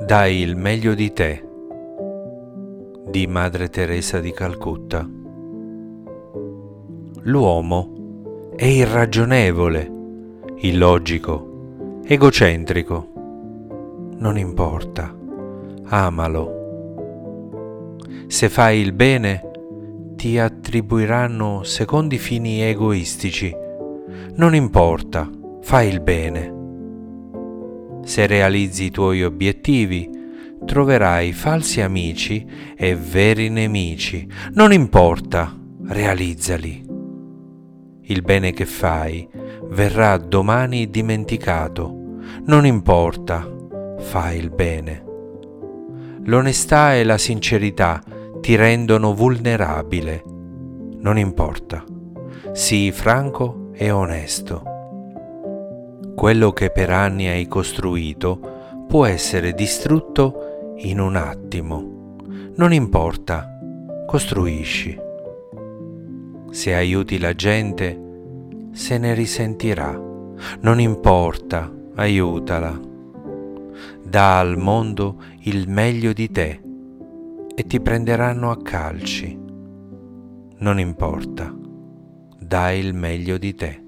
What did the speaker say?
Dai il meglio di te, di Madre Teresa di Calcutta. L'uomo è irragionevole, illogico, egocentrico. Non importa, amalo. Se fai il bene, ti attribuiranno secondi fini egoistici. Non importa, fai il bene. Se realizzi i tuoi obiettivi, troverai falsi amici e veri nemici. Non importa, realizzali. Il bene che fai verrà domani dimenticato. Non importa, fai il bene. L'onestà e la sincerità ti rendono vulnerabile. Non importa, sii franco e onesto. Quello che per anni hai costruito può essere distrutto in un attimo. Non importa, costruisci. Se aiuti la gente, se ne risentirà. Non importa, aiutala. Dà al mondo il meglio di te e ti prenderanno a calci. Non importa, dai il meglio di te.